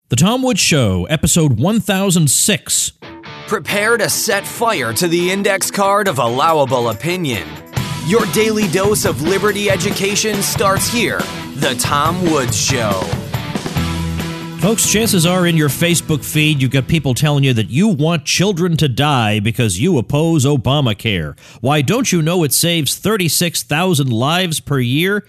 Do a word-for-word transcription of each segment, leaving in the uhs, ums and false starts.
The Tom Woods Show, episode one thousand six. Prepare to set fire to the index card of allowable opinion. Your daily dose of liberty education starts here. The Tom Woods Show. Folks, chances are in your Facebook feed you've got people telling you that you want children to die because you oppose Obamacare. Why, don't you know it saves thirty-six thousand lives per year?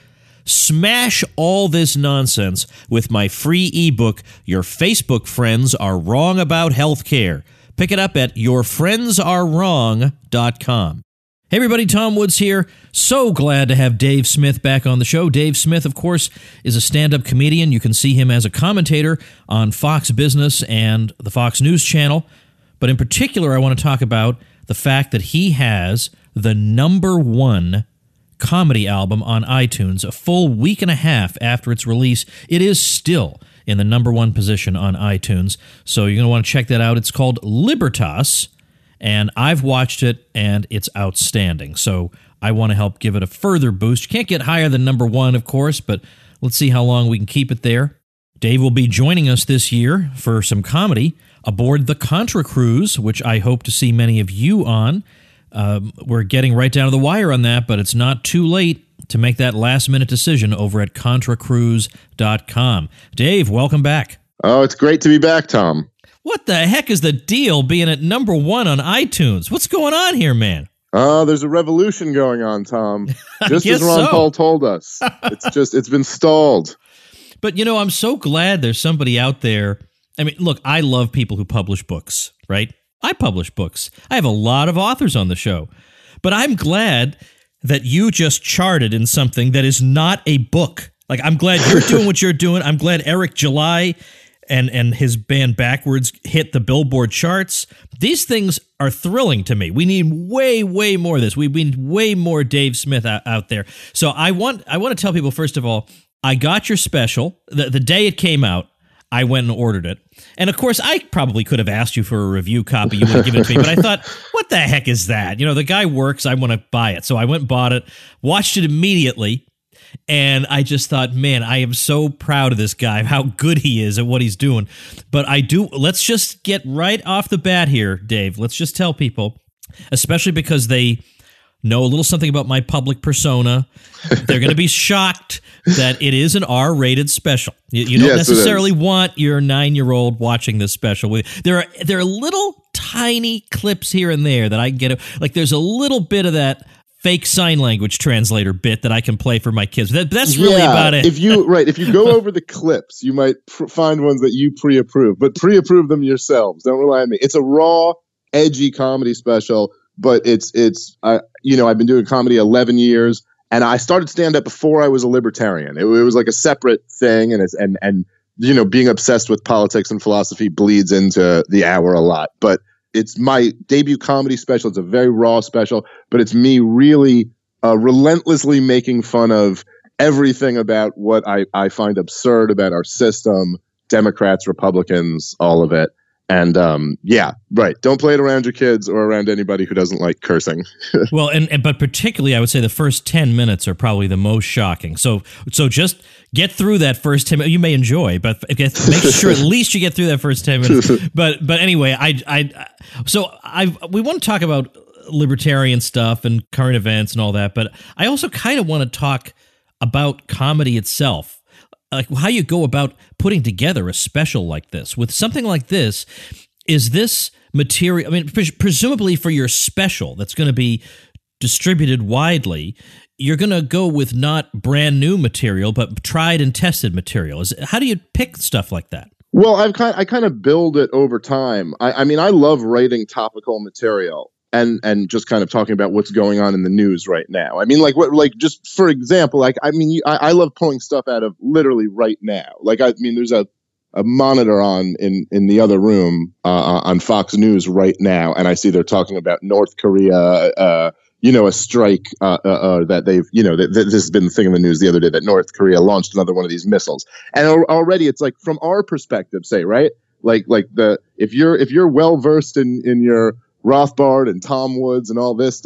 Smash all this nonsense with my free ebook, Your Facebook Friends Are Wrong About Healthcare. Pick it up at your friends are wrong dot com. Hey everybody, Tom Woods here. So glad to have Dave Smith back on the show. Dave Smith, of course, is a stand-up comedian. You can see him as a commentator on Fox Business and the Fox News Channel. But in particular, I want to talk about the fact that he has the number one comedy album on iTunes a full week and a half after its release. It is still in the number one position on iTunes, so you're going to want to check that out. It's called Libertas, and I've watched it, and it's outstanding. So I want to help give it a further boost. You can't get higher than number one, of course, but let's see how long we can keep it there. Dave will be joining us this year for some comedy aboard the Contra Cruise, which I hope to see many of you on. Um, we're getting right down to the wire on that, but it's not too late to make that last-minute decision over at contra cruise dot com. Dave, welcome back. Oh, it's great to be back, Tom. What the heck is the deal being at number one on iTunes? What's going on here, man? Oh, there's a revolution going on, Tom. Just as Ron so. Paul told us. It's just, it's been stalled. But, you know, I'm so glad there's somebody out there. I mean, look, I love people who publish books, right? I publish books. I have a lot of authors on the show. But I'm glad that you just charted in something that is not a book. Like, I'm glad you're doing what you're doing. I'm glad Eric July and, and his band Backwards hit the Billboard charts. These things are thrilling to me. We need way, way more of this. We need way more Dave Smith out, out there. So I want I want to tell people, first of all, I got your special. The, the day it came out, I went and ordered it. And of course, I probably could have asked you for a review copy. You would have given it to me. But I thought, what the heck is that? You know, the guy works. I want to buy it. So I went and bought it, watched it immediately. And I just thought, man, I am so proud of this guy, how good he is at what he's doing. But I do, let's just get right off the bat here, Dave. Let's just tell people, especially because they know a little something about my public persona. They're going to be shocked that it is an R-rated special. You, you don't yes, necessarily want your nine-year-old watching this special. There are there are little tiny clips here and there that I can get. Like there's a little bit of that fake sign language translator bit that I can play for my kids. That, that's really yeah, about it. If you right, if you go over the clips, you might pr- find ones that you pre-approve, but pre-approve them yourselves. Don't rely on me. It's a raw, edgy comedy special. But it's, it's uh, you know, I've been doing comedy eleven years, and I started stand-up before I was a libertarian. It, it was like a separate thing, and it's, and, and, you know, being obsessed with politics and philosophy bleeds into the hour a lot. But it's my debut comedy special. It's a very raw special, but it's me really uh, relentlessly making fun of everything about what I, I find absurd about our system, Democrats, Republicans, all of it. And um, yeah, right. Don't play it around your kids or around anybody who doesn't like cursing. Well, and, and but particularly, I would say the first ten minutes are probably the most shocking. So so just get through that first ten minutes. You may enjoy, but make sure at least you get through that first ten minutes. But but anyway, I I so I we want to talk about libertarian stuff and current events and all that, but I also kind of want to talk about comedy itself. Like how you go about putting together a special like this. With something like this, is this material, I mean, pres- presumably for your special that's going to be distributed widely, you're going to go with not brand new material, but tried and tested material. Is How do you pick stuff like that? Well, I've kind I kind of build it over time. I, I mean, I love writing topical material. And and just kind of talking about what's going on in the news right now. I mean, like what, like just for example, like I mean, you, I, I love pulling stuff out of literally right now. Like I mean, there's a, a monitor on in, in the other room uh, on Fox News right now, and I see they're talking about North Korea, uh, you know, a strike uh, uh, uh, that they've, you know, that, that this has been the thing in the news the other day that North Korea launched another one of these missiles, and already it's like from our perspective, say right, like like the if you're if you're well versed in in your Rothbard and Tom Woods and all this stuff,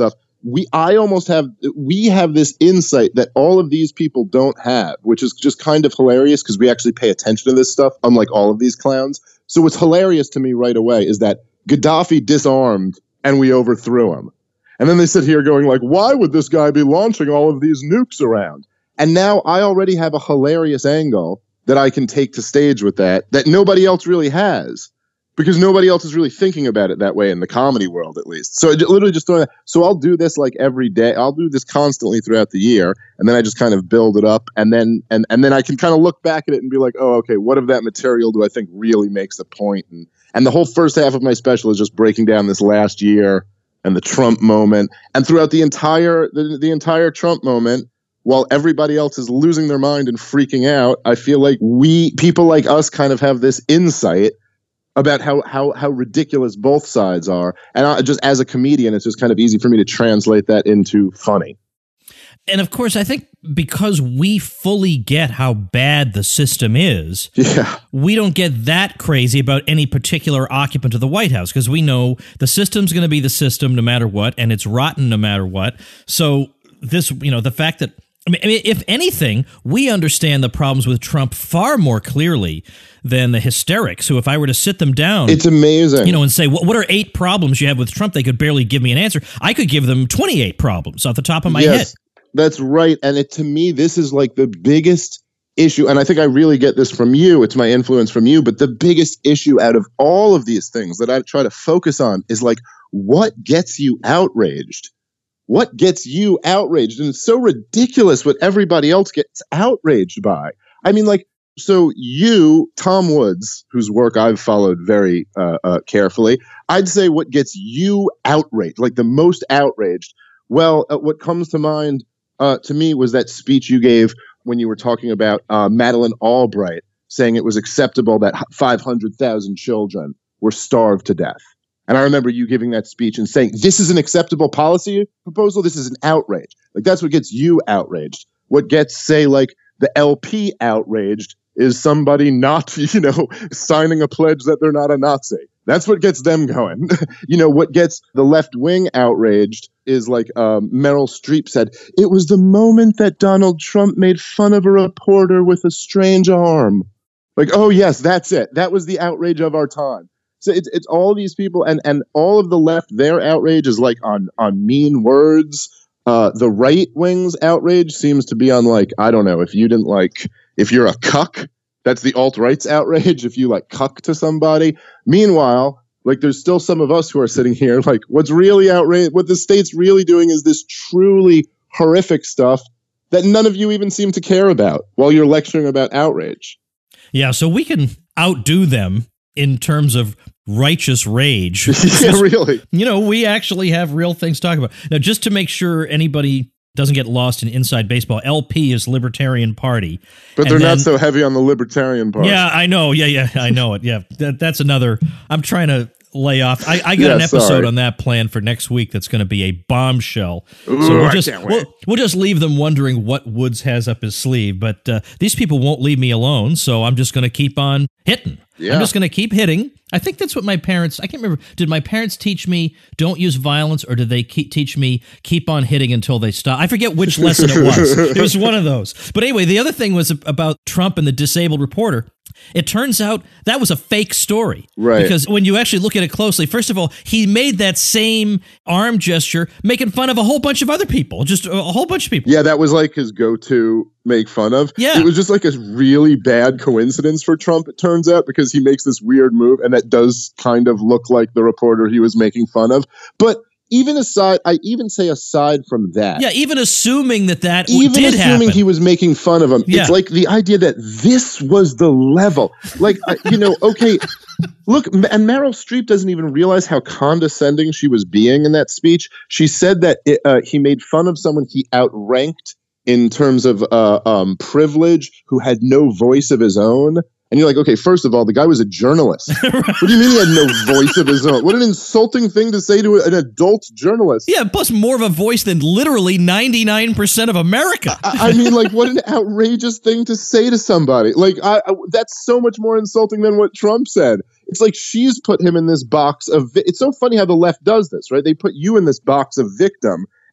we I almost have we have this insight that all of these people don't have, which is just kind of hilarious because we actually pay attention to this stuff, unlike all of these clowns. So what's hilarious to me right away is that Gaddafi disarmed and we overthrew him. And then they sit here going like, why would this guy be launching all of these nukes around? And now I already have a hilarious angle that I can take to stage with that, that nobody else really has, because nobody else is really thinking about it that way in the comedy world, at least. So it literally just throwing that. So I'll do this like every day. I'll do this constantly throughout the year, and then I just kind of build it up, and then and and then I can kind of look back at it and be like, oh, okay, what of that material do I think really makes the point? And and the whole first half of my special is just breaking down this last year and the Trump moment, and throughout the entire the, the entire Trump moment, while everybody else is losing their mind and freaking out, I feel like we, people like us, kind of have this insight about how how how ridiculous both sides are. And I, just as a comedian, it's just kind of easy for me to translate that into funny. And of course, I think because we fully get how bad the system is, yeah. we don't get that crazy about any particular occupant of the White House, because we know the system's going to be the system no matter what, and it's rotten no matter what. So this, you know, the fact that, I mean, if anything, we understand the problems with Trump far more clearly than the hysterics, who, if I were to sit them down, it's amazing, you know, and say, what, what are eight problems you have with Trump? They could barely give me an answer. I could give them twenty-eight problems off the top of my yes, head. That's right. And it, to me, this is like the biggest issue. And I think I really get this from you. It's my influence from you. But the biggest issue out of all of these things that I try to focus on is like, what gets you outraged? What gets you outraged? And it's so ridiculous what everybody else gets outraged by. I mean, like, so you, Tom Woods, whose work I've followed very uh, uh, carefully, I'd say what gets you outraged, like the most outraged. Well, uh, what comes to mind uh, to me was that speech you gave when you were talking about uh, Madeleine Albright saying it was acceptable that five hundred thousand children were starved to death. And I remember you giving that speech and saying, this is an acceptable policy proposal. This is an outrage. Like, that's what gets you outraged. What gets, say, like the L P outraged is somebody not, you know, signing a pledge that they're not a Nazi. That's what gets them going. You know, what gets the left wing outraged is like um, Meryl Streep said, it was the moment that Donald Trump made fun of a reporter with a strange arm. Like, oh, yes, that's it. That was the outrage of our time. So it's it's all these people, and, and all of the left, their outrage is like on, on mean words. Uh, the right wing's outrage seems to be on like, I don't know, if you didn't like, if you're a cuck, that's the alt-right's outrage, if you like cuck to somebody. Meanwhile, like there's still some of us who are sitting here like, what's really outrage, what the state's really doing is this truly horrific stuff that none of you even seem to care about while you're lecturing about outrage. Yeah, so we can outdo them in terms of righteous rage. Yeah, really. You know, we actually have real things to talk about. Now, just to make sure anybody doesn't get lost in inside baseball, L P is Libertarian Party. But they're then, not so heavy on the Libertarian part. Yeah, I know. Yeah, yeah, I know it. Yeah, that, that's another. I'm trying to lay off. I, I got yeah, an episode sorry. on that planned for next week that's going to be a bombshell. Ooh, so we'll I just, can't wait. We'll, we'll just leave them wondering what Woods has up his sleeve. But uh, these people won't leave me alone, so I'm just going to keep on hitting. Yeah. I'm just going to keep hitting. I think that's what my parents, I can't remember, did my parents teach me don't use violence, or did they keep, teach me keep on hitting until they stop? I forget which lesson it was. It was one of those. But anyway, the other thing was about Trump and the disabled reporter. It turns out that was a fake story. Right. Because when you actually look at it closely, first of all, he made that same arm gesture making fun of a whole bunch of other people, just a whole bunch of people. Yeah, that was like his go-to make fun of. Yeah. It was just like a really bad coincidence for Trump, it turns out, because he makes this weird move, and that does kind of look like the reporter he was making fun of. But even aside, I even say aside from that. Yeah, even assuming that that even did assuming happen. he was making fun of him, Yeah. it's like the idea that this was the level. Like, I- you know, okay, look, and Meryl Streep doesn't even realize how condescending she was being in that speech. She said that it, uh, he made fun of someone he outranked in terms of uh, um, privilege, who had no voice of his own. And you're like, okay, first of all, the guy was a journalist. What do you mean he had no voice of his own? What an insulting thing to say to an adult journalist. Yeah, plus more of a voice than literally ninety-nine percent of America. I, I mean, like, what an outrageous thing to say to somebody. Like, I, I, that's so much more insulting than what Trump said. It's like she's put him in this box of, vi- it's so funny how the left does this, right? They put you in this box of victim,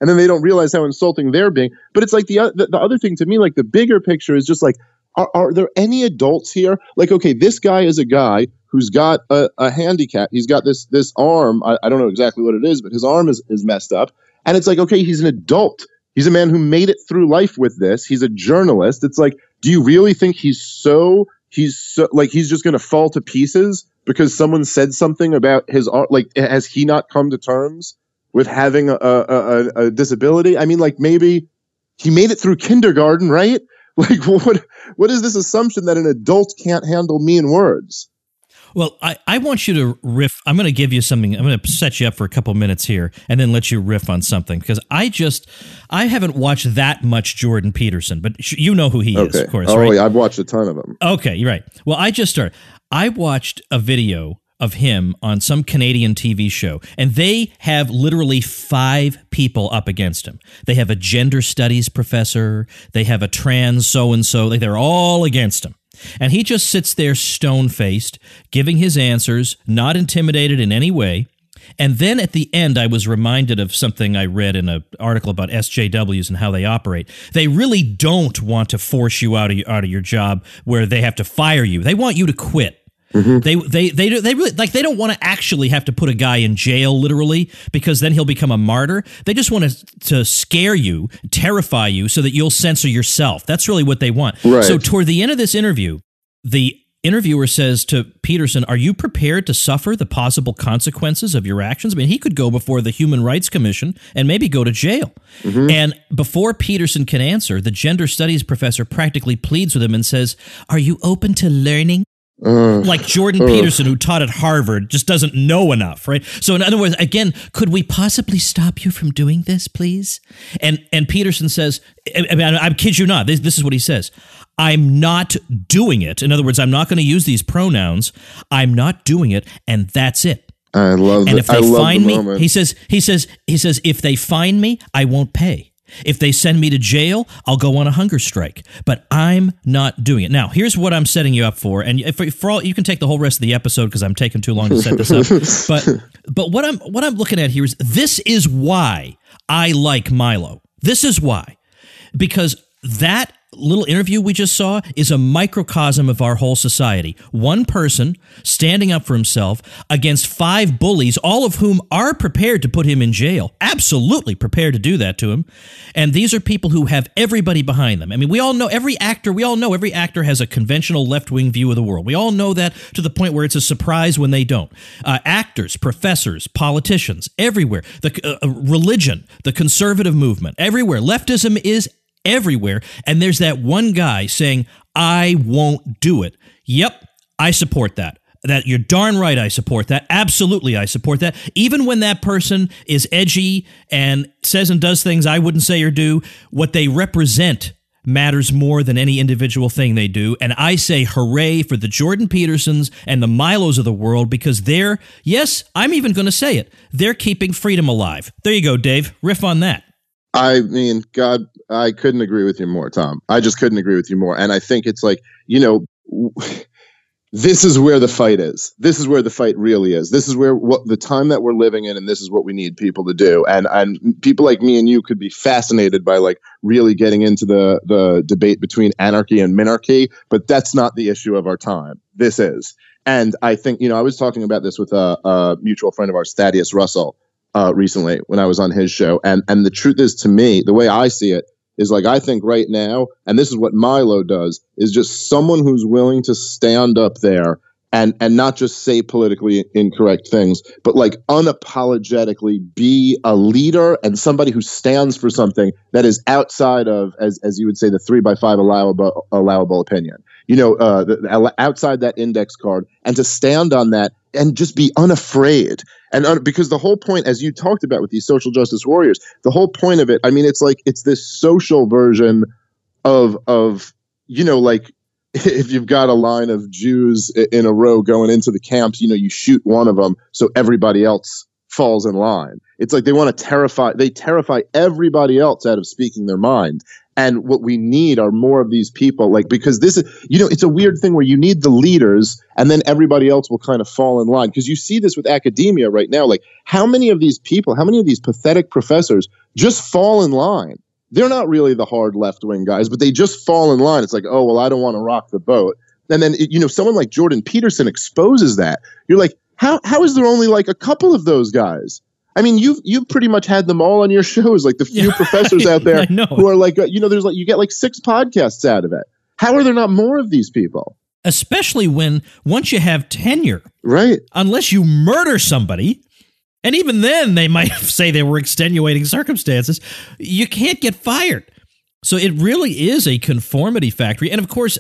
and then they don't realize how insulting they're being. But it's like the, the, the other thing to me, like the bigger picture is just like, are, are there any adults here? Like, okay, this guy is a guy who's got a, a handicap. He's got this this arm. I, I don't know exactly what it is, but his arm is, is messed up. And it's like, okay, he's an adult. He's a man who made it through life with this. He's a journalist. It's like, do you really think he's so, he's so, like, he's just going to fall to pieces because someone said something about his art? Like, has he not come to terms with having a, a, a, a disability? I mean, like, maybe he made it through kindergarten, right? Like, what what is this assumption that an adult can't handle mean words? Well, I, I want you to riff. I'm going to give you something. I'm going to set you up for a couple minutes here and then let you riff on something, because I just, I haven't watched that much Jordan Peterson, but sh- you know who he okay. is, of course, oh, right? Yeah, I've watched a ton of them. Okay, you're right. Well, I just started. I watched a video of him on some Canadian T V show, and they have literally five people up against him. They have a gender studies professor. They have a trans so-and-so. Like, they're all against him. And he just sits there stone-faced, giving his answers, not intimidated in any way. And then at the end, I was reminded of something I read in an article about S J Ws and how they operate. They really don't want to force you out of your, out of your job where they have to fire you. They want you to quit. Mm-hmm. They they they they really like they don't want to actually have to put a guy in jail literally, because then he'll become a martyr. They just want to to scare you, terrify you, so that you'll censor yourself. That's really what they want. Right. So toward the end of this interview, the interviewer says to Peterson, "Are you prepared to suffer the possible consequences of your actions?" I mean, he could go before the Human Rights Commission and maybe go to jail. Mm-hmm. And before Peterson can answer, the gender studies professor practically pleads with him and says, "Are you open to learning?" Uh, like Jordan uh, Peterson, who taught at Harvard, just doesn't know enough, right? So in other words, again, could we possibly stop you from doing this, please? And and Peterson says, I mean, I, I kid you not, this, this is what he says. "I'm not doing it." In other words, I'm not going to use these pronouns. I'm not doing it, and that's it. I love And the, if they I love find the me, moment. he says, he says, he says, if they find me, I won't pay. If they send me to jail, I'll go on a hunger strike, but I'm not doing it. Now, here's what I'm setting you up for, and if, for all you can take the whole rest of the episode because I'm taking too long to set this up. But but what I'm what I'm looking at here is this is why I like Milo. This is why, because that little interview we just saw is a microcosm of our whole society. One person standing up for himself against five bullies, all of whom are prepared to put him in jail, absolutely prepared to do that to him. And these are people who have everybody behind them. I mean, we all know every actor, we all know every actor has a conventional left-wing view of the world. We all know that to the point where it's a surprise when they don't. Uh, actors, professors, politicians, everywhere. The uh, religion, the conservative movement, everywhere. Leftism is everywhere, and there's that one guy saying, "I won't do it." Yep, I support that. That you're darn right I support that. Absolutely I support that. Even when that person is edgy and says and does things I wouldn't say or do, what they represent matters more than any individual thing they do. And I say hooray for the Jordan Petersons and the Milos of the world, because they're, yes, I'm even going to say it, they're keeping freedom alive. There you go, Dave. Riff on that. I mean, God, I couldn't agree with you more, Tom. I just couldn't agree with you more. And I think it's like, you know, this is where the fight is. This is where the fight really is. This is where what the time that we're living in, and this is what we need people to do. And and people like me and you could be fascinated by like really getting into the the debate between anarchy and minarchy, but that's not the issue of our time. This is. And I think, you know, I was talking about this with a, a mutual friend of ours, Thaddeus Russell, Uh, recently when I was on his show. And and the truth is, to me, the way I see it is like, I think right now, and this is what Milo does, is just someone who's willing to stand up there and and not just say politically incorrect things, but like unapologetically be a leader and somebody who stands for something that is outside of, as as you would say, the three by five allowable allowable opinion. You know, uh, the, outside that index card, and to stand on that and just be unafraid. And un- because the whole point, as you talked about with these social justice warriors, the whole point of it, I mean, it's like it's this social version of of you know, like, if you've got a line of Jews in a row going into the camps, you know, you shoot one of them so everybody else falls in line. It's like they want to terrify, they terrify everybody else out of speaking their mind. And what we need are more of these people, like, because this is, you know, it's a weird thing where you need the leaders and then everybody else will kind of fall in line. Because you see this with academia right now. Like, how many of these people, how many of these pathetic professors just fall in line? They're not really the hard left-wing guys, but they just fall in line. It's like, oh, well, I don't want to rock the boat. And then, you know, someone like Jordan Peterson exposes that. You're like, how how is there only like a couple of those guys? I mean, you've you've pretty much had them all on your shows, like the few yeah, professors out there who are like, uh, you know, there's like, you get like six podcasts out of it. How are there not more of these people? Especially when once you have tenure, right? Unless you murder somebody, and even then they might say they were extenuating circumstances, you can't get fired. So it really is a conformity factory. And of course,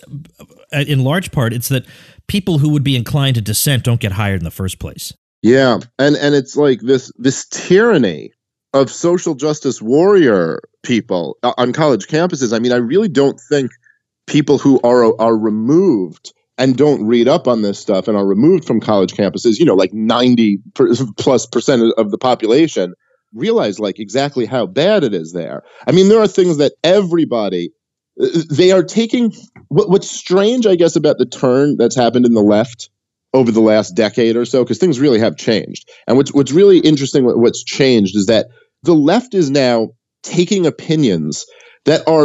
in large part, it's that people who would be inclined to dissent don't get hired in the first place. Yeah, and and it's like this this tyranny of social justice warrior people on college campuses. I mean, I really don't think people who are are removed and don't read up on this stuff and are removed from college campuses, you know, like ninety plus percent of the population, realize like exactly how bad it is there. I mean, there are things that everybody, they are taking. What, what's strange, I guess, about the turn that's happened in the left over the last decade or so, because things really have changed. And what's what's really interesting, what's changed is that the left is now taking opinions that are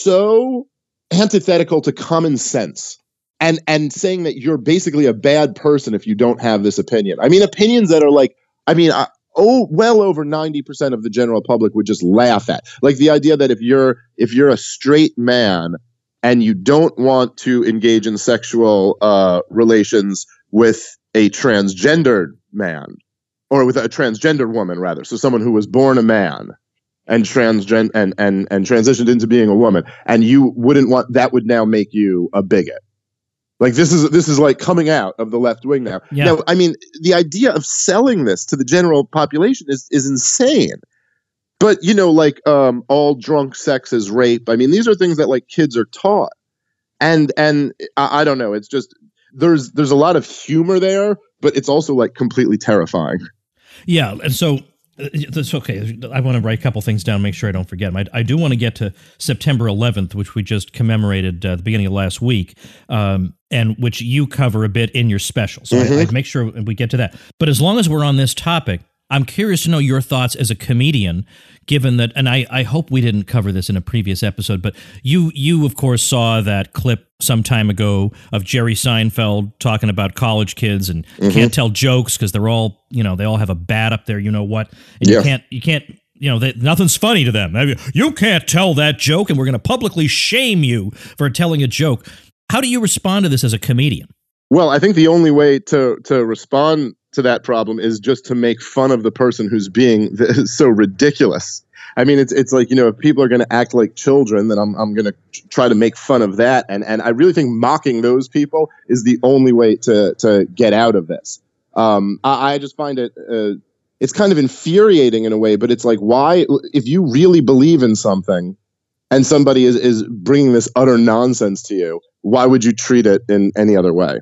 so antithetical to common sense and and saying that you're basically a bad person if you don't have this opinion. I mean, opinions that are like, I mean, I, oh, well over ninety percent of the general public would just laugh at. Like the idea that if you're if you're a straight man and you don't want to engage in sexual uh, relations with a transgendered man, or with a transgendered woman, rather, so someone who was born a man and transgen and and and transitioned into being a woman, and you wouldn't want that, would now make you a bigot. Like this is this is like coming out of the left wing now. Yeah. Now, I mean, the idea of selling this to the general population is is insane. But you know, like um, all drunk sex is rape. I mean, these are things that like kids are taught, and and I, I don't know. It's just. There's there's a lot of humor there, but it's also like completely terrifying. Yeah, and so that's okay. I want to write a couple things down, make sure I don't forget them. I, I do want to get to September eleventh, which we just commemorated uh, at the beginning of last week, um, and which you cover a bit in your special. So mm-hmm. I, I'd make sure we get to that. But as long as we're on this topic, I'm curious to know your thoughts as a comedian, given that, and I, I hope we didn't cover this in a previous episode, but you, you of course, saw that clip some time ago of Jerry Seinfeld talking about college kids and mm-hmm. can't tell jokes because they're all, you know, they all have a bat up there, you know what, and yeah. you can't, you can't, you know, they, nothing's funny to them. You can't tell that joke, and we're going to publicly shame you for telling a joke. How do you respond to this as a comedian? Well, I think the only way to to respond to that problem is just to make fun of the person who's being so ridiculous. I mean, it's it's like, you know, if people are going to act like children, then I'm I'm going to try to make fun of that. And and I really think mocking those people is the only way to to get out of this. Um, I, I just find it uh, it's kind of infuriating in a way, but it's like, why, if you really believe in something and somebody is is bringing this utter nonsense to you, why would you treat it in any other way?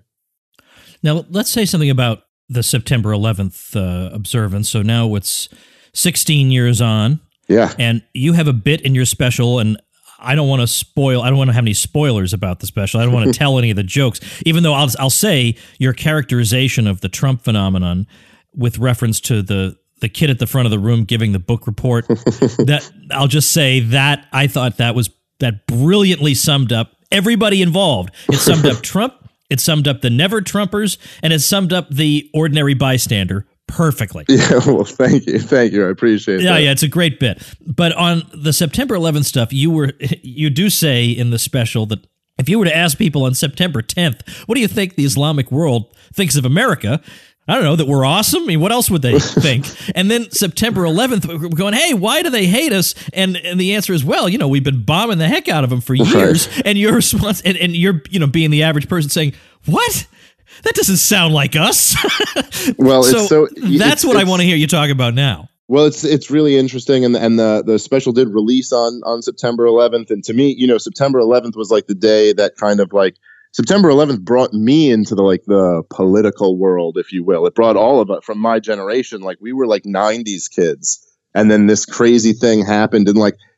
Now, let's say something about the September eleventh uh, observance. So now it's sixteen years on. Yeah. And you have a bit in your special, and I don't want to spoil, I don't want to have any spoilers about the special. I don't want to tell any of the jokes, even though I'll, I'll say your characterization of the Trump phenomenon with reference to the, the kid at the front of the room giving the book report, that I'll just say that I thought that was, that brilliantly summed up everybody involved. It summed up Trump. It summed up the never Trumpers, and it summed up the ordinary bystander perfectly. Yeah, well, thank you. Thank you. I appreciate yeah, that. Yeah, it's a great bit. But on the September eleventh stuff, you were you do say in the special that if you were to ask people on September tenth, what do you think the Islamic world thinks of America? I don't know, that we're awesome? I mean, what else would they think? And then September eleventh, we're going, hey, why do they hate us? And and the answer is, well, you know, we've been bombing the heck out of them for years. Right. And your response, and, and you're, you know, being the average person saying, what? That doesn't sound like us. Well, so it's so that's it's, what it's, I want to hear you talk about now. Well, it's it's really interesting, and and the the special did release on on September eleventh, and to me, you know, September eleventh was like the day that kind of like. September eleventh brought me into the like the political world, if you will. It brought all of it from my generation. Like we were like nineties kids, and then this crazy thing happened, and like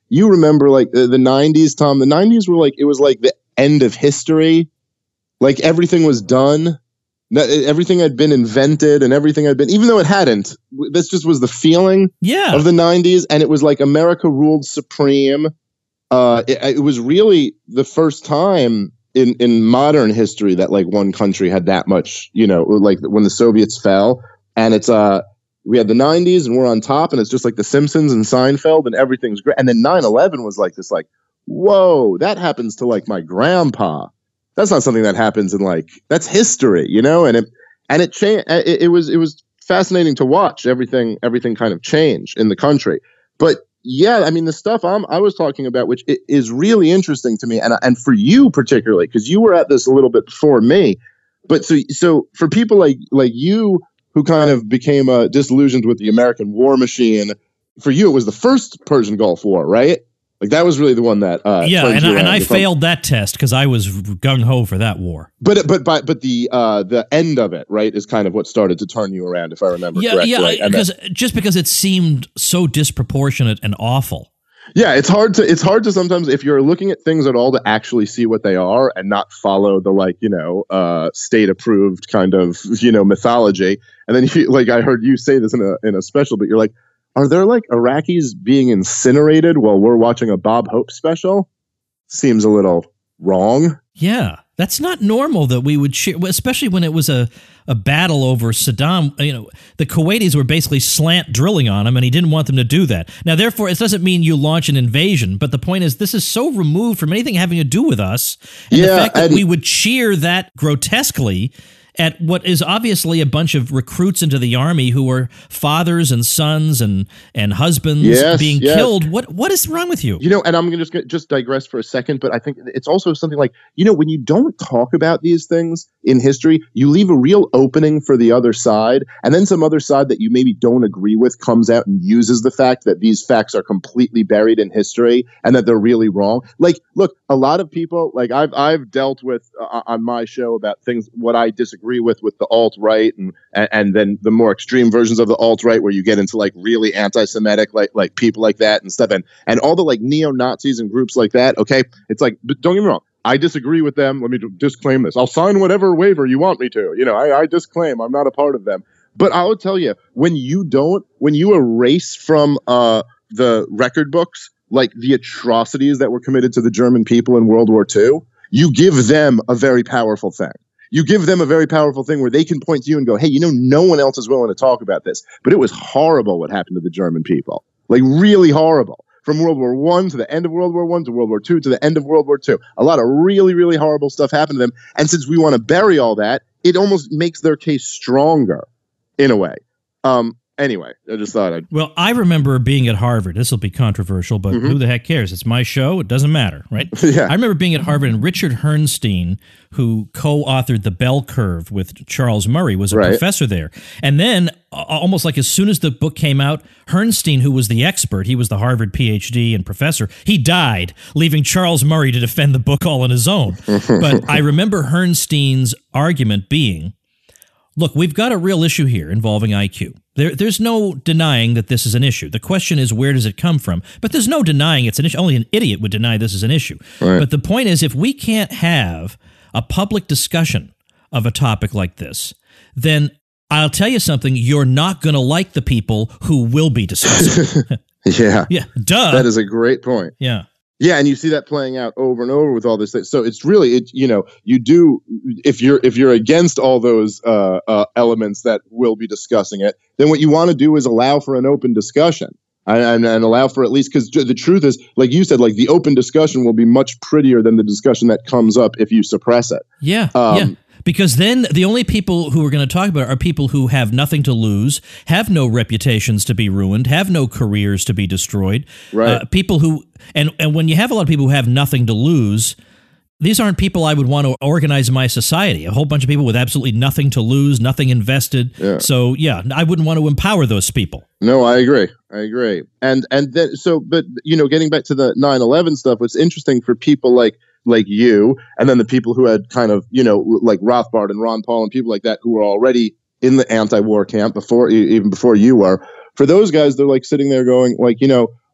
you remember like the, the nineties, Tom. The nineties were like, it was like the end of history. Like everything was done. Everything had been invented and everything had been, even though it hadn't, this just was the feeling yeah. of the nineties. And it was like America ruled supreme. Uh, it, it was really the first time in, in modern history that like one country had that much, you know, like when the Soviets fell. And it's, uh, we had the nineties and we're on top, and it's just like the Simpsons and Seinfeld and everything's great. And then nine eleven was like this, like, whoa, that happens to like my grandpa. That's not something that happens in like, that's history, you know? And it, and it changed. It, it was, it was fascinating to watch everything, everything kind of change in the country. But yeah, I mean, the stuff I'm, I was talking about, which is really interesting to me. And, and for you particularly, because you were at this a little bit before me, but so, so for people like, like you who kind of became uh, disillusioned with the American war machine, for you, it was the first Persian Gulf War, right? Like that was really the one that uh, yeah, and I, and I failed I'm, that test because I was gung ho for that war. But but but but the uh, the end of it, right, is kind of what started to turn you around, if I remember yeah, correctly. Yeah, yeah, because just because it seemed so disproportionate and awful. Yeah, it's hard to it's hard to sometimes, if you're looking at things at all, to actually see what they are and not follow the like you know uh, state approved kind of you know mythology. And then you, like I heard you say this in a in a special, but you're like, are there like Iraqis being incinerated while we're watching a Bob Hope special? Seems a little wrong. Yeah, that's not normal that we would cheer, especially when it was a, a battle over Saddam. You know, the Kuwaitis were basically slant drilling on him, and he didn't want them to do that. Now, therefore, it doesn't mean you launch an invasion, but the point is this is so removed from anything having to do with us. And yeah, the fact that and- we would cheer that grotesquely at what is obviously a bunch of recruits into the army who are fathers and sons and and husbands yes, being yes. killed. What what is wrong with you? You know, and I'm going to just digress for a second, but I think it's also something like, you know, when you don't talk about these things in history, you leave a real opening for the other side, and then some other side that you maybe don't agree with comes out and uses the fact that these facts are completely buried in history and that they're really wrong. Like, look, a lot of people, like I've I've dealt with uh, on my show about things, what I disagree with with the alt-right and, and and then the more extreme versions of the alt-right where you get into like really anti-Semitic like like people like that and stuff, and and all the like neo-Nazis and groups like that. Okay, it's like, don't get me wrong, I disagree with them. Let me disclaim this. I'll sign whatever waiver you want me to. You know, I, I disclaim I'm not a part of them. But I will tell you, when you don't, when you erase from uh, the record books like the atrocities that were committed to the German people in World War Two, you give them a very powerful thing. You give them a very powerful thing where they can point to you and go, hey, you know, no one else is willing to talk about this. But it was horrible what happened to the German people. Like really horrible. From World War One to the end of World War One to World War Two to the end of World War Two. A lot of really, really horrible stuff happened to them. And since we want to bury all that, it almost makes their case stronger in a way. Um, Anyway, I just thought I'd... Well, I remember being at Harvard. This will be controversial, but mm-hmm. who the heck cares? It's my show. It doesn't matter, right? yeah. I remember being at Harvard, and Richard Herrnstein, who co-authored The Bell Curve with Charles Murray, was a right. professor there. And then, uh, almost like as soon as the book came out, Herrnstein, who was the expert, he was the Harvard P H D and professor, he died, leaving Charles Murray to defend the book all on his own. But I remember Herrnstein's argument being, look, we've got a real issue here involving I Q. There, there's no denying that this is an issue. The question is, where does it come from? But there's no denying it's an issue. Only an idiot would deny this is an issue. Right. But the point is, if we can't have a public discussion of a topic like this, then I'll tell you something, you're not going to like the people who will be discussing. yeah. Yeah, duh. That is a great point. Yeah. Yeah, and you see that playing out over and over with all this. So it's really, it, you know, you do, if you're if you're against all those uh, uh, elements that will be discussing it, then what you want to do is allow for an open discussion and, and, and allow for at least, because the truth is, like you said, like the open discussion will be much prettier than the discussion that comes up if you suppress it. Yeah, um, yeah. Because then the only people who we're going to talk about are people who have nothing to lose, have no reputations to be ruined, have no careers to be destroyed. Right. Uh, people who, and, and when you have a lot of people who have nothing to lose, these aren't people I would want to organize my society. A whole bunch of people with absolutely nothing to lose, nothing invested. Yeah. So, yeah, I wouldn't want to empower those people. No, I agree. I agree. And and then so, but you know, getting back to the nine eleven stuff, what's interesting for people like like you, and then the people who had kind of, you know, like Rothbard and Ron Paul and people like that who were already in the anti-war camp before, even before you were. For those guys, they're like sitting there going, like, you know,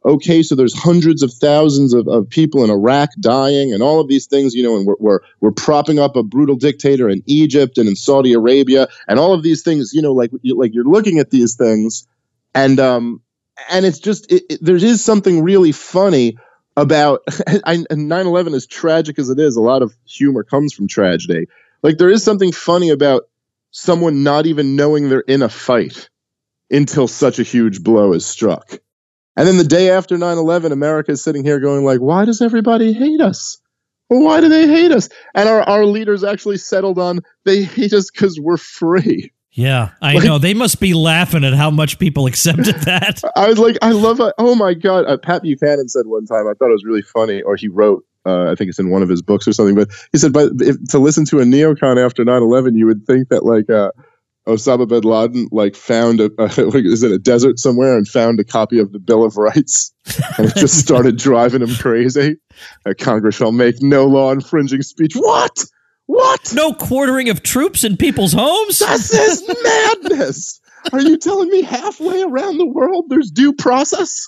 okay, so there's hundreds of thousands of, of people in Iraq dying and all of these things, you know, and we're, we're, we're propping up a brutal dictator in Egypt and in Saudi Arabia and all of these things, you know, like, like you're looking at these things and, um, and it's just, it, it, there is something really funny about, and nine eleven, as tragic as it is, a lot of humor comes from tragedy. Like there is something funny about someone not even knowing they're in a fight until such a huge blow is struck. And then the day after nine eleven, America is sitting here going like, why does everybody hate us? Well, why do they hate us? And our, our leaders actually settled on they hate us because we're free. Yeah, I like, know. They must be laughing at how much people accepted that. I was like, I love it. Oh, my God. Uh, Pat Buchanan said one time, I thought it was really funny, or he wrote, uh, I think it's in one of his books or something, but he said, but if, to listen to a neocon after nine eleven, you would think that like uh, Osama bin Laden like found, a, uh, like, is in a desert somewhere and found a copy of the Bill of Rights and it just started driving him crazy. Uh, Congress shall make no law infringing speech. What? What? No quartering of troops in people's homes? This is madness. Are you telling me halfway around the world there's due process?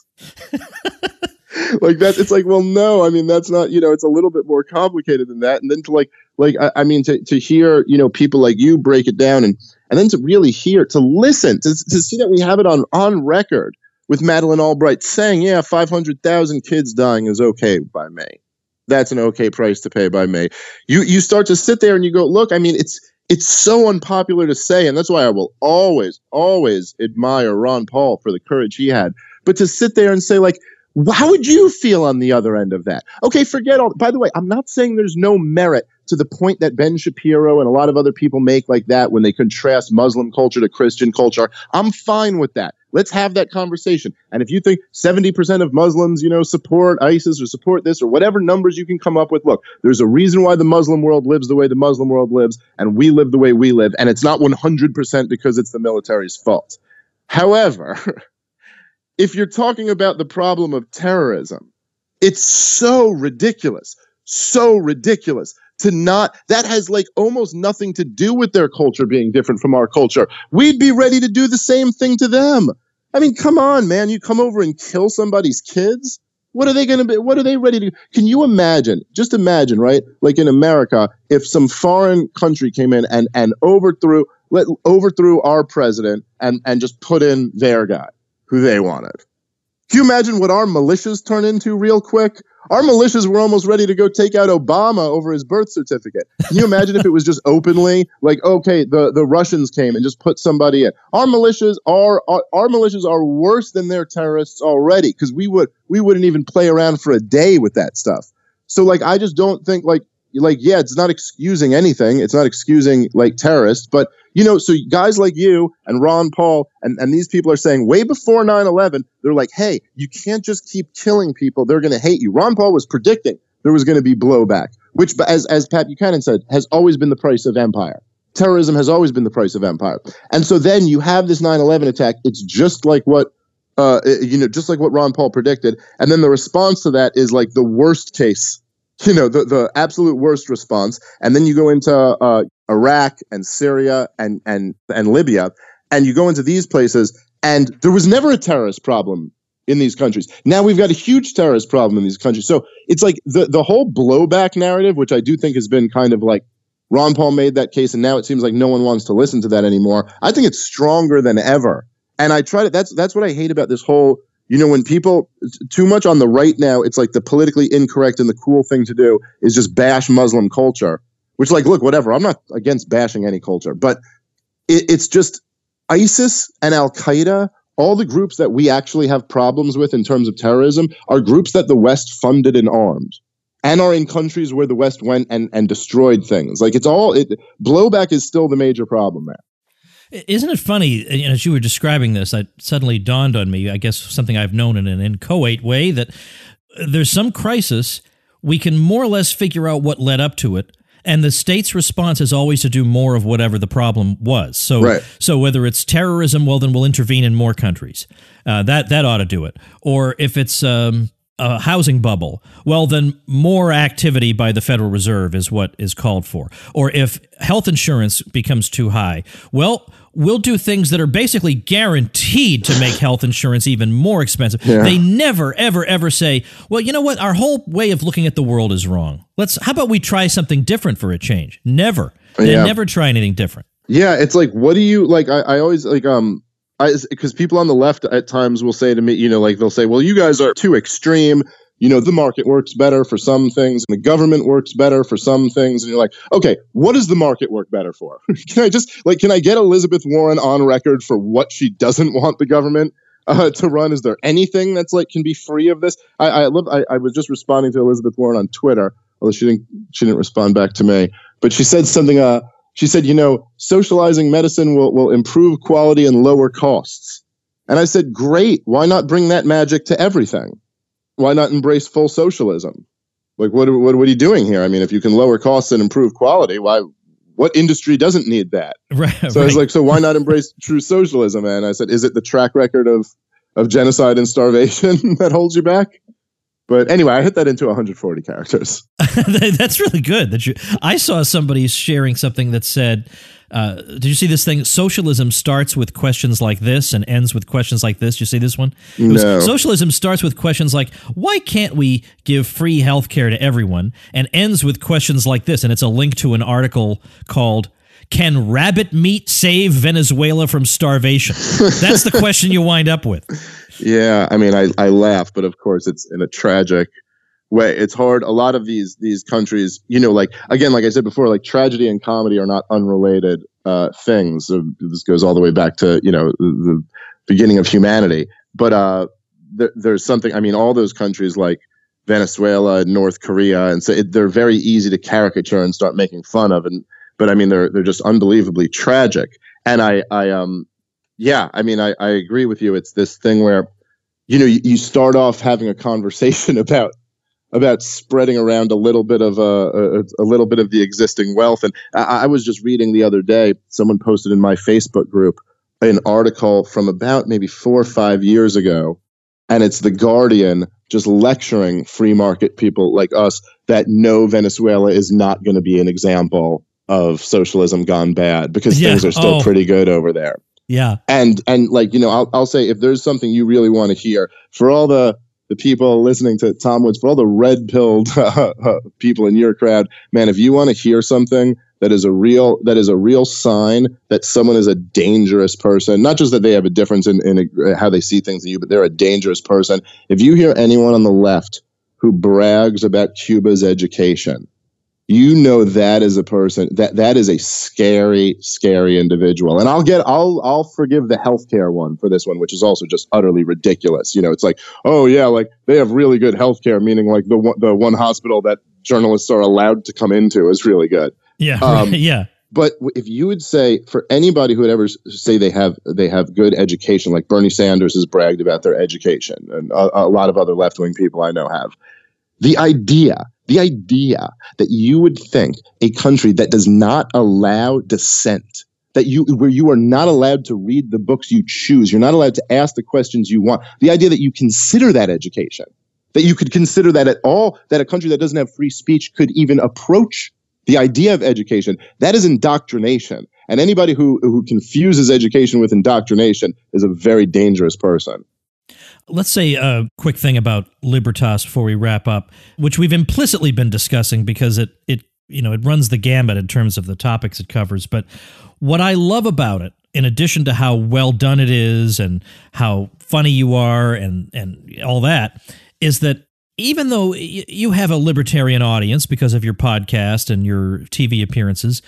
Like that, it's like, well, no, I mean, that's not, you know, it's a little bit more complicated than that. And then to like, like, I, I mean, to, to hear, you know, people like you break it down and, and then to really hear, to listen, to, to see that we have it on, on record with Madeleine Albright saying, yeah, five hundred thousand kids dying is okay by me. That's an okay price to pay by May. You you start to sit there and you go, look, I mean, it's it's so unpopular to say, and that's why I will always, always admire Ron Paul for the courage he had. But to sit there and say, like, how would you feel on the other end of that? Okay, forget all. By the way, I'm not saying there's no merit to the point that Ben Shapiro and a lot of other people make like that when they contrast Muslim culture to Christian culture. I'm fine with that. Let's have that conversation. And if you think seventy percent of Muslims, you know, support ISIS or support this or whatever numbers you can come up with, look, there's a reason why the Muslim world lives the way the Muslim world lives and we live the way we live. And it's not one hundred percent because it's the military's fault. However, if you're talking about the problem of terrorism, it's so ridiculous, so ridiculous. To not, that has like almost nothing to do with their culture being different from our culture. We'd be ready to do the same thing to them. I mean, come on, man. You come over and kill somebody's kids? What are they going to be? What are they ready to do? Can you imagine? Just imagine, right? Like in America, if some foreign country came in and, and overthrew, let, overthrew our president and, and just put in their guy who they wanted. Can you imagine what our militias turn into real quick? Our militias were almost ready to go take out Obama over his birth certificate. Can you imagine if it was just openly like, okay, the, the Russians came and just put somebody in? Our militias are our, our militias are worse than their terrorists already because we would we wouldn't even play around for a day with that stuff. So like, I just don't think like like yeah, it's not excusing anything. It's not excusing like terrorists, but you know, so guys like you and Ron Paul and, and these people are saying way before nine eleven, they're like, hey, you can't just keep killing people. They're going to hate you. Ron Paul was predicting there was going to be blowback, which, as, as Pat Buchanan said, has always been the price of empire. Terrorism has always been the price of empire. And so then you have this nine eleven attack. It's just like what, uh, you know, just like what Ron Paul predicted. And then the response to that is like the worst case, you know, the, the absolute worst response. And then you go into uh, Iraq and Syria and, and, and Libya, and you go into these places, and there was never a terrorist problem in these countries. Now we've got a huge terrorist problem in these countries. So it's like the, the whole blowback narrative, which I do think has been kind of like Ron Paul made that case, and now it seems like no one wants to listen to that anymore. I think it's stronger than ever. And I try to, that's, that's what I hate about this whole, you know, when people too much on the right now, it's like the politically incorrect and the cool thing to do is just bash Muslim culture, which like, look, whatever. I'm not against bashing any culture, but it, it's just ISIS and Al-Qaeda, all the groups that we actually have problems with in terms of terrorism are groups that the West funded and armed and are in countries where the West went and, and destroyed things. Like it's all, it, blowback is still the major problem there. Isn't it funny, as you were describing this, it suddenly dawned on me, I guess something I've known in an inchoate way, that there's some crisis, we can more or less figure out what led up to it, and the state's response is always to do more of whatever the problem was. So, right. so whether it's terrorism, well, then we'll intervene in more countries. Uh, that that ought to do it. Or if it's um, a housing bubble, well, then more activity by the Federal Reserve is what is called for. Or if health insurance becomes too high, well, will do things that are basically guaranteed to make health insurance even more expensive. Yeah. They never, ever, ever say, well, you know what? Our whole way of looking at the world is wrong. Let's, how about we try something different for a change? Never. They yeah. never try anything different. Yeah. It's like, what do you like? I, I always like, um, I, because people on the left at times will say to me, you know, like they'll say, well, you guys are too extreme. You know, the market works better for some things and the government works better for some things. And you're like, okay, what does the market work better for? Can I just like, can I get Elizabeth Warren on record for what she doesn't want the government uh, to run? Is there anything that's like, can be free of this? I, I love, I, I was just responding to Elizabeth Warren on Twitter, although she didn't, she didn't respond back to me, but she said something, uh, she said, you know, socializing medicine will, will improve quality and lower costs. And I said, great. Why not bring that magic to everything? Why not embrace full socialism? Like, what, what, what are you doing here? I mean, if you can lower costs and improve quality, why, what industry doesn't need that? Right, so right. I was like, so why not embrace true socialism? And I said, is it the track record of, of genocide and starvation that holds you back? But anyway, I hit that into one hundred forty characters. That's really good. That you, I saw somebody sharing something that said, uh, did you see this thing? Socialism starts with questions like this and ends with questions like this. Did you see this one? It was, no. Socialism starts with questions like, why can't we give free health care to everyone? And ends with questions like this. And it's a link to an article called, Can Rabbit Meat Save Venezuela from Starvation? That's the question you wind up with. Yeah, I mean, I, I laugh, but of course it's in a tragic way. It's hard. A lot of these these countries, you know, like, again, like I said before, like tragedy and comedy are not unrelated uh, things. So this goes all the way back to, you know, the, the beginning of humanity. But uh, there, there's something, I mean, all those countries like Venezuela, North Korea, and so it, they're very easy to caricature and start making fun of. And but I mean, they're they're just unbelievably tragic. And I, I um, yeah, I mean, I, I agree with you. It's this thing where, you know, you, you start off having a conversation about about spreading around a little bit of a, a, a little bit of the existing wealth. And I, I was just reading the other day, someone posted in my Facebook group an article from about maybe four or five years ago, and it's The Guardian just lecturing free market people like us that no, Venezuela is not going to be an example of socialism gone bad because yeah. things are still oh. pretty good over there. Yeah. And, and like, you know, I'll, I'll say if there's something you really want to hear for all the, the people listening to Tom Woods, for all the red pilled uh, uh, people in your crowd, man, if you want to hear something that is a real, that is a real sign that someone is a dangerous person, not just that they have a difference in, in a, how they see things in you, but they're a dangerous person. If you hear anyone on the left who brags about Cuba's education, you know that is a person that that is a scary, scary individual. And I'll get I'll I'll forgive the healthcare one for this one, which is also just utterly ridiculous. You know, it's like, oh yeah, like they have really good healthcare, meaning like the one the one hospital that journalists are allowed to come into is really good. Yeah, um, yeah. But if you would say for anybody who would ever say they have they have good education, like Bernie Sanders has bragged about their education, and a, a lot of other left wing people I know have, the idea. The idea that you would think a country that does not allow dissent, that you where you are not allowed to read the books you choose, you're not allowed to ask the questions you want, the idea that you consider that education, that you could consider that at all, that a country that doesn't have free speech could even approach the idea of education, that is indoctrination. And anybody who, who confuses education with indoctrination is a very dangerous person. Let's say a quick thing about Libertas before we wrap up, which we've implicitly been discussing because it, it you know, it runs the gamut in terms of the topics it covers. But what I love about it, in addition to how well done it is and how funny you are and, and all that, is that even though you have a libertarian audience because of your podcast and your T V appearances,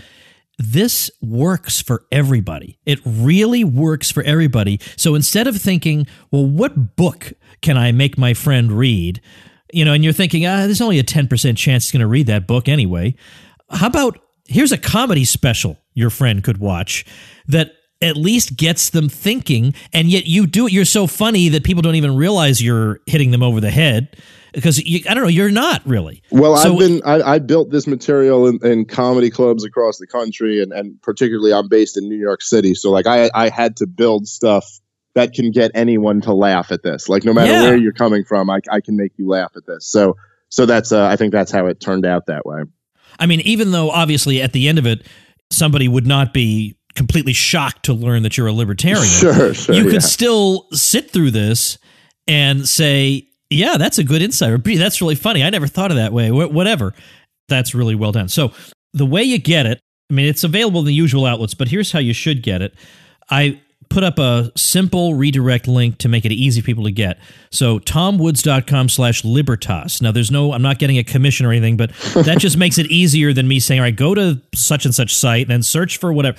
this works for everybody. It really works for everybody. So instead of thinking, well, what book can I make my friend read? You know, and you're thinking, ah, there's only a ten percent chance he's going to read that book anyway. How about, here's a comedy special your friend could watch that at least gets them thinking, and yet you do it. You're so funny that people don't even realize you're hitting them over the head. Because you, I don't know, you're not really. Well, so, I've been I, I built this material in, in comedy clubs across the country, and, and particularly I'm based in New York City, so like I I had to build stuff that can get anyone to laugh at this. Like no matter yeah. where you're coming from, I I can make you laugh at this. So so that's uh, I think that's how it turned out that way. I mean, even though obviously at the end of it, somebody would not be completely shocked to learn that you're a libertarian. Sure, sure. You could yeah. still sit through this and say, yeah, that's a good insight. Or, that's really funny. I never thought of that way. Wh- whatever. That's really well done. So the way you get it, I mean, it's available in the usual outlets, but here's how you should get it. I put up a simple redirect link to make it easy for people to get. So tomwoods.com slash libertas. Now, there's no, I'm not getting a commission or anything, but that just makes it easier than me saying, all right, go to such and such site and then search for whatever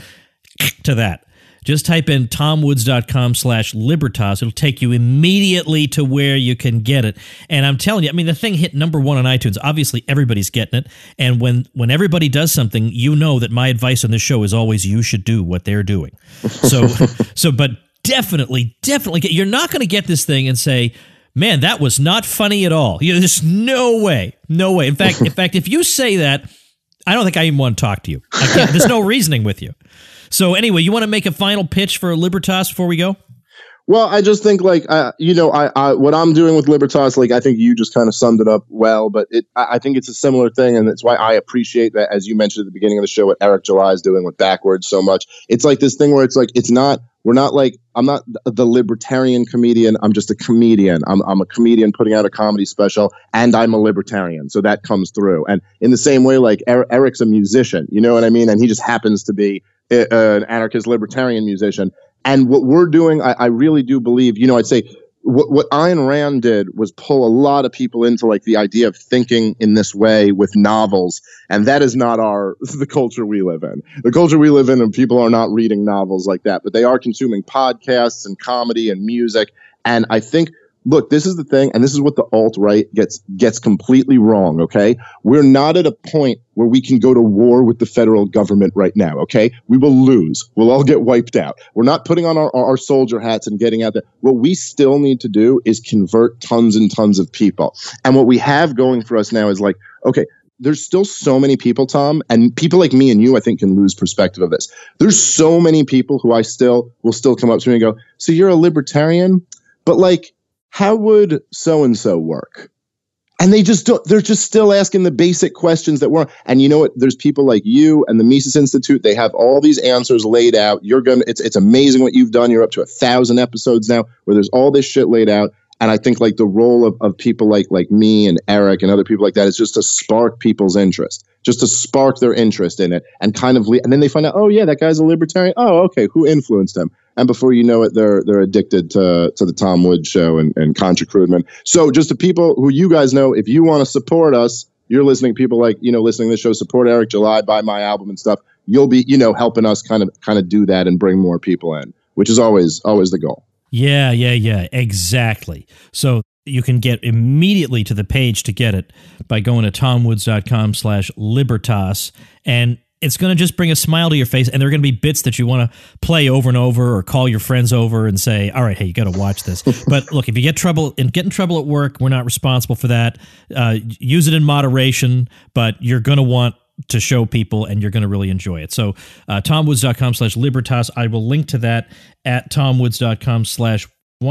to that. Just type in tomwoods.com slash libertas. It'll take you immediately to where you can get it. And I'm telling you, I mean, the thing hit number one on iTunes. Obviously, everybody's getting it. And when, when everybody does something, you know that my advice on this show is always you should do what they're doing. So, so but definitely, definitely, get, you're not going to get this thing and say, man, that was not funny at all. You know, there's no way, no way. In fact, in fact, if you say that, I don't think I even want to talk to you. I can't, there's no reasoning with you. So anyway, you want to make a final pitch for Libertas before we go? Well, I just think like, uh, you know, I, I what I'm doing with Libertas, like I think you just kind of summed it up well, but it, I, I think it's a similar thing. And that's why I appreciate that, as you mentioned at the beginning of the show, what Eric July is doing with Backwards so much. It's like this thing where it's like, it's not, we're not like, I'm not the libertarian comedian. I'm just a comedian. I'm, I'm a comedian putting out a comedy special, and I'm a libertarian. So that comes through. And in the same way, like er- Eric's a musician, you know what I mean? And he just happens to be a, an anarchist libertarian musician. And what we're doing, I, I really do believe, you know, I'd say what, what Ayn Rand did was pull a lot of people into like the idea of thinking in this way with novels. And that is not our, the culture we live in. The culture we live in, and people are not reading novels like that, but they are consuming podcasts and comedy and music. And I think, look, this is the thing, and this is what the alt-right gets gets completely wrong, okay? We're not at a point where we can go to war with the federal government right now, okay? We will lose. We'll all get wiped out. We're not putting on our, our soldier hats and getting out there. What we still need to do is convert tons and tons of people. And what we have going for us now is like, okay, there's still so many people, Tom, and people like me and you, I think, can lose perspective of this. There's so many people who I still will still come up to me and go, so you're a libertarian? But like, how would so-and-so work? And they just don't, they're just still asking the basic questions that weren't. And you know what? There's people like you and the Mises Institute. They have all these answers laid out. You're going to, it's, it's amazing what you've done. You're up to a thousand episodes now where there's all this shit laid out. And I think like the role of, of people like, like me and Eric and other people like that is just to spark people's interest, just to spark their interest in it and kind of, le- and then they find out, oh yeah, that guy's a libertarian. Oh, okay. Who influenced him? And before you know it, they're they're addicted to to the Tom Woods Show and, and Contra Krugman. So just to people who you guys know, if you want to support us, you're listening, people like, you know, listening to the show, support Eric July, buy my album and stuff. You'll be, you know, helping us kind of kind of do that and bring more people in, which is always always the goal. Yeah, yeah, yeah, exactly. So you can get immediately to the page to get it by going to tomwoods.com slash libertas, and it's going to just bring a smile to your face, and there are going to be bits that you want to play over and over or call your friends over and say, all right, hey, you got to watch this. But look, if you get trouble and get in trouble at work, we're not responsible for that. Uh, use it in moderation, but you're going to want to show people, and you're going to really enjoy it. So uh, tomwoods.com slash libertas. I will link to that at tomwoods.com slash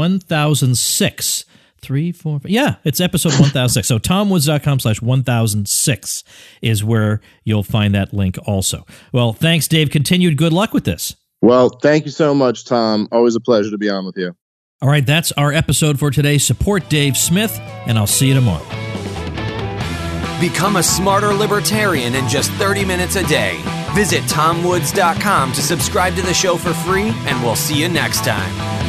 1006. Three, four, five. Yeah, it's episode one thousand six. So tomwoods.com slash one thousand six is where you'll find that link also. Well, thanks, Dave. Continued good luck with this. Well, thank you so much, Tom. Always a pleasure to be on with you. All right, that's our episode for today. Support Dave Smith, and I'll see you tomorrow. Become a smarter libertarian in just thirty minutes a day. Visit tom woods dot com to subscribe to the show for free, and we'll see you next time.